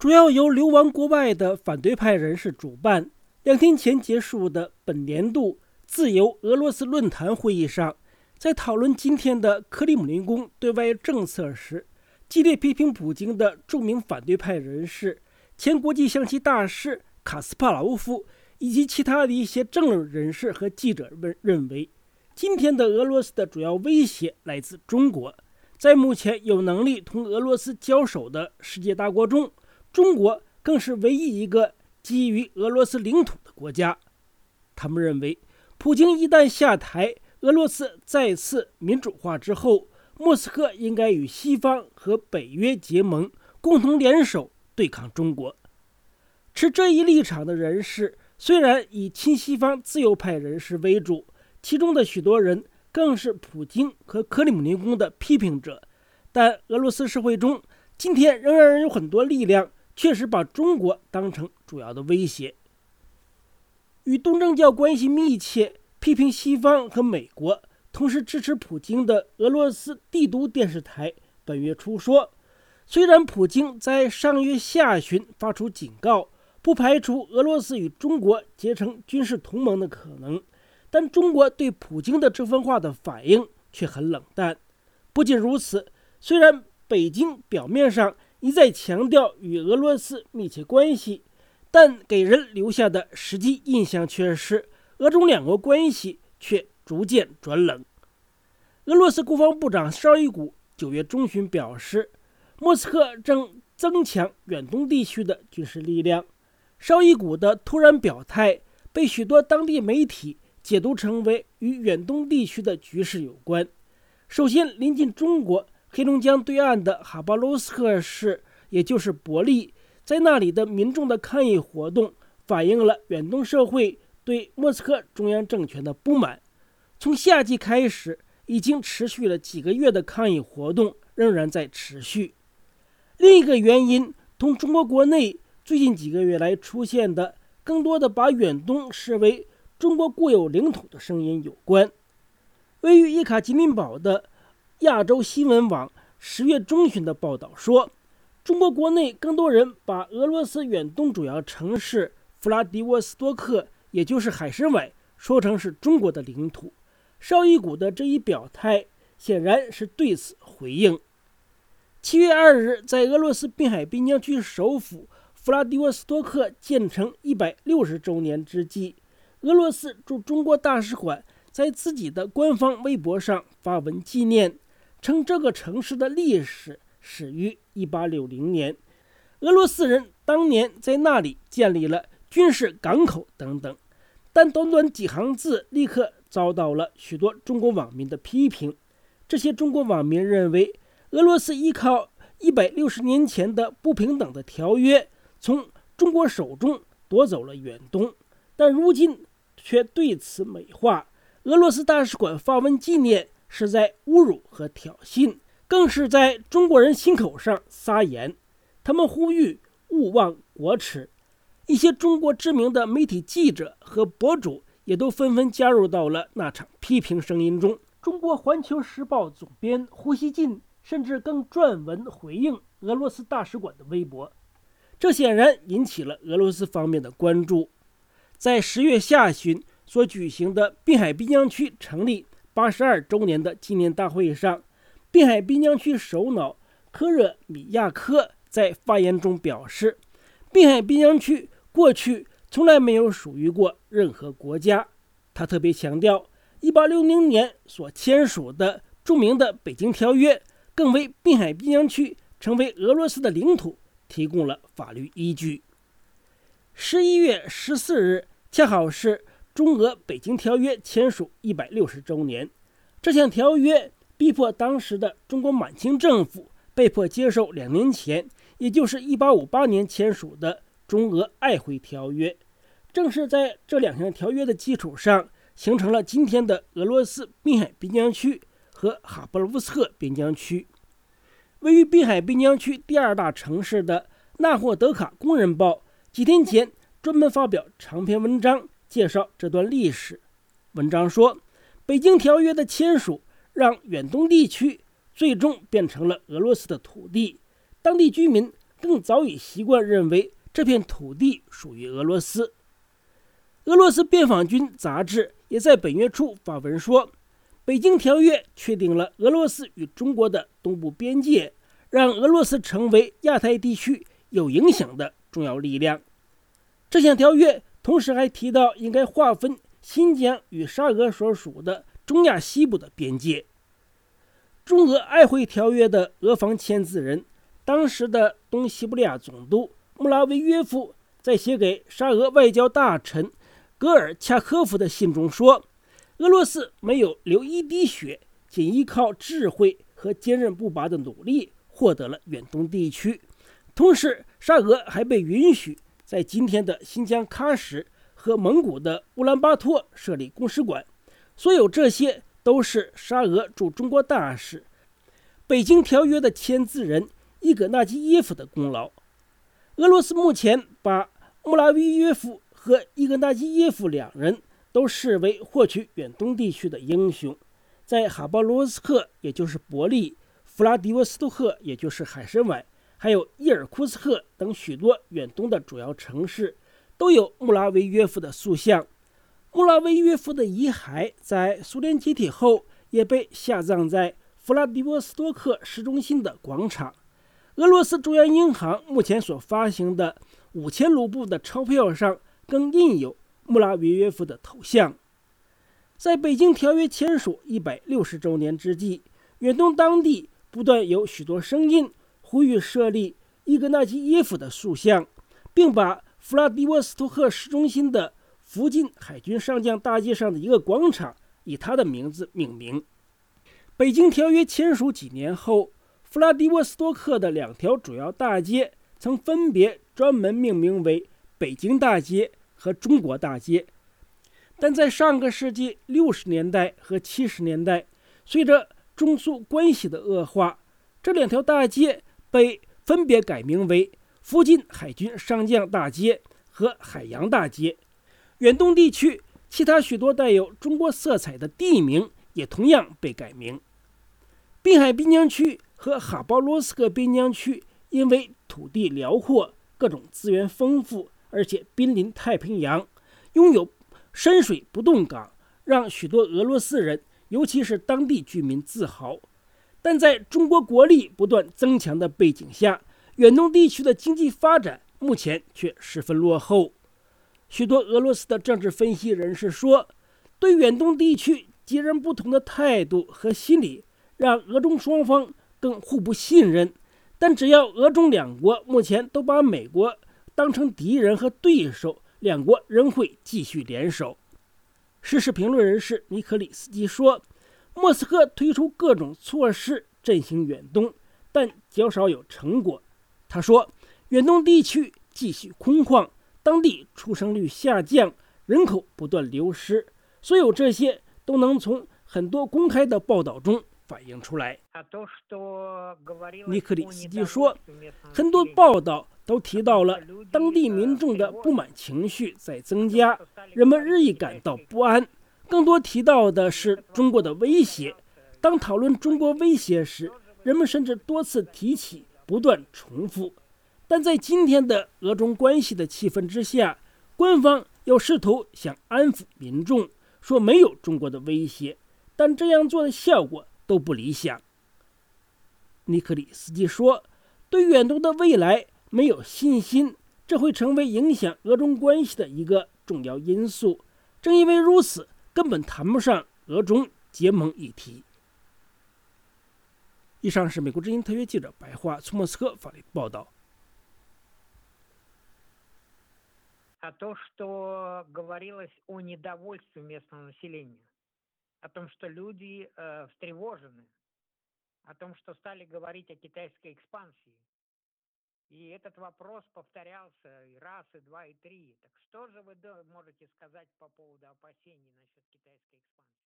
主要由流亡国外的反对派人士主办。2天前结束的本年度自由俄罗斯论坛会议上，在讨论今天的克里姆林宫对外政策时，激烈批评普京的著名反对派人士、前国际象棋大师卡斯帕劳夫以及其他的一些政论人士和记者认为，今天的俄罗斯的主要威胁来自中国。在目前有能力同俄罗斯交手的世界大国中，中国更是唯一一个基于俄罗斯领土的国家。他们认为，普京一旦下台，俄罗斯再次民主化之后，莫斯科应该与西方和北约结盟，共同联手对抗中国。持这一立场的人士虽然以亲西方自由派人士为主，其中的许多人更是普京和克里姆林宫的批评者，但俄罗斯社会中今天仍然有很多力量确实把中国当成主要的威胁。与东正教关系密切、批评西方和美国，同时支持普京的俄罗斯帝都电视台本月初说，虽然普京在上月下旬发出警告，不排除俄罗斯与中国结成军事同盟的可能，但中国对普京的这番话的反应却很冷淡。不仅如此，虽然北京表面上一再强调与俄罗斯密切关系，但给人留下的实际印象却是俄中两国关系却逐渐转冷。俄罗斯国防部长绍伊古9月中旬表示，莫斯科正增强远东地区的军事力量。绍伊古的突然表态被许多当地媒体解读成为与远东地区的局势有关。首先，临近中国黑龙江对岸的哈巴罗斯克市，也就是伯利，在那里的民众的抗议活动反映了远东社会对莫斯科中央政权的不满。从夏季开始，已经持续了几个月的抗议活动仍然在持续。另一个原因同中国国内最近几个月来出现的更多的把远东视为中国固有领土的声音有关。位于叶卡捷琳堡的亚洲新闻网10月中旬的报道说，中国国内更多人把俄罗斯远东主要城市弗拉迪沃斯多克，也就是海参崴，说成是中国的领土。绍伊古的这一表态显然是对此回应。7月2日，在俄罗斯滨海滨江区首府弗拉迪沃斯多克建成160周年之际，俄罗斯驻中国大使馆在自己的官方微博上发文纪念，称这个城市的历史始于1860年，俄罗斯人当年在那里建立了军事港口等等。但短短几行字立刻遭到了许多中国网民的批评。这些中国网民认为，俄罗斯依靠160年前的不平等的条约，从中国手中夺走了远东，但如今却对此美化。俄罗斯大使馆发文纪念，是在侮辱和挑衅，更是在中国人心口上撒盐。他们呼吁勿忘国耻。一些中国知名的媒体记者和博主也都纷纷加入到了那场批评声音中。中国环球时报总编胡锡进甚至更撰文回应俄罗斯大使馆的微博，这显然引起了俄罗斯方面的关注。在10月下旬所举行的滨海滨江区成立82周年的纪念大会上，滨海滨江区首脑科热米亚科在发言中表示，滨海滨江区过去从来没有属于过任何国家。他特别强调，1860年所签署的著名的北京条约更为滨海滨江区成为俄罗斯的领土提供了法律依据。11月14日恰好是中俄北京条约签署160周年。这项条约逼迫当时的中国满清政府被迫接受2年前，也就是1858年签署的中俄爱会条约。正是在这2项条约的基础上，形成了今天的俄罗斯滨海滨江区和哈布罗夫斯克边疆区。位于滨海滨江区第2大城市的纳霍德卡工人报几天前专门发表长篇文章介绍这段历史。文章说，北京条约的签署让远东地区最终变成了俄罗斯的土地，当地居民更早已习惯认为这片土地属于俄罗斯。俄罗斯边防军杂志也在本月初发文说，北京条约确定了俄罗斯与中国的东部边界，让俄罗斯成为亚太地区有影响的重要力量。这项条约同时还提到应该划分新疆与沙俄所属的中亚西部的边界。中俄爱会条约的俄方签字人，当时的东西伯利亚总督穆拉维约夫在写给沙俄外交大臣格尔恰科夫的信中说，俄罗斯没有流一滴血，仅依靠智慧和坚韧不拔的努力获得了远东地区。同时，沙俄还被允许在今天的新疆喀什和蒙古的乌兰巴托设立公使馆。所有这些都是沙俄驻中国大使、北京条约的签字人伊戈纳基耶夫的功劳。俄罗斯目前把穆拉维约夫和伊戈纳基耶夫两人都视为获取远东地区的英雄。在哈巴罗斯克，也就是伯利，弗拉迪沃斯托克，也就是海参崴，还有伊尔库斯克等许多远东的主要城市，都有穆拉维约夫的塑像。穆拉维约夫的遗骸在苏联解体后也被下葬在弗拉迪沃斯托克市中心的广场。俄罗斯中央银行目前所发行的5000卢布的钞票上更印有穆拉维约夫的头像。在北京条约签署160周年之际，远东当地不断有许多声音呼吁设立伊戈纳基耶夫的塑像，并把弗拉迪沃斯托克市中心的附近海军上将大街上的一个广场以他的名字命名。北京条约签署几年后，弗拉迪沃斯托克的2条主要大街曾分别专门命名为北京大街和中国大街。但在上个世纪60年代和70年代，随着中苏关系的恶化，这2条大街被分别改名为附近海军上将大街和海洋大街。远东地区其他许多带有中国色彩的地名也同样被改名。滨海边疆区和哈巴罗斯克边疆区因为土地辽阔、各种资源丰富，而且濒临太平洋，拥有深水不动港，让许多俄罗斯人，尤其是当地居民自豪。但在中国国力不断增强的背景下，远东地区的经济发展目前却十分落后。许多俄罗斯的政治分析人士说，对远东地区截然不同的态度和心理，让俄中双方更互不信任。但只要俄中两国目前都把美国当成敌人和对手，两国仍会继续联手。时事评论人士尼科里斯基说，莫斯科推出各种措施振兴远东，但较少有成果。他说，远东地区继续空旷，当地出生率下降，人口不断流失，所有这些都能从很多公开的报道中反映出来。尼克里斯基说，很多报道都提到了当地民众的不满情绪在增加，人们日益感到不安。更多提到的是中国的威胁。当讨论中国威胁时，人们甚至多次提起，不断重复。但在今天的俄中关系的气氛之下，官方又试图想安抚民众，说没有中国的威胁，但这样做的效果都不理想。尼克里斯基说，对远东的未来没有信心，这会成为影响俄中关系的一个重要因素。正因为如此，根本谈不上俄中结盟议题。以上是美国之音特约记者白桦从莫斯科发来报道。 То, что говорилось о недовольстве местного населения, о том, что люди встревожены, о том, что стали говорить о китайской экспансии. И этот вопрос повторялся и раз, и два, и три. Так что же вы можете сказать по поводу опасений насчет китайской экспансии?